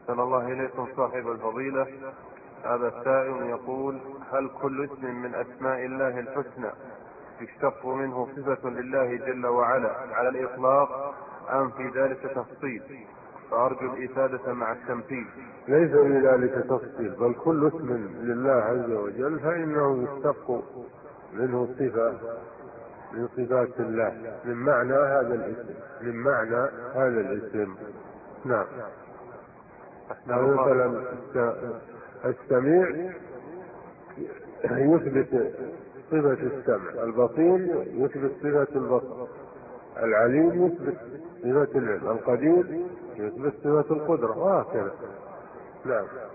أحسن الله إليكم صاحب الفضيلة. هذا السائل يقول: هل كل اسم من أسماء الله الحسنى يشتق منه صفة لله جل وعلا على الإطلاق أم في ذلك تفصيل؟ فأرجو الإفادة مع التمثيل. ليس في ذلك تفصيل، بل كل اسم لله عز وجل فإنه يشتق منه صفة من صفات الله من معنى هذا الاسم. نعم. مثلا السميع يثبت صفة السمع، البصير يثبت صفة البصر، العليم يثبت صفة العلم، القدير يثبت صفة القدرة، وهكذا. نعم.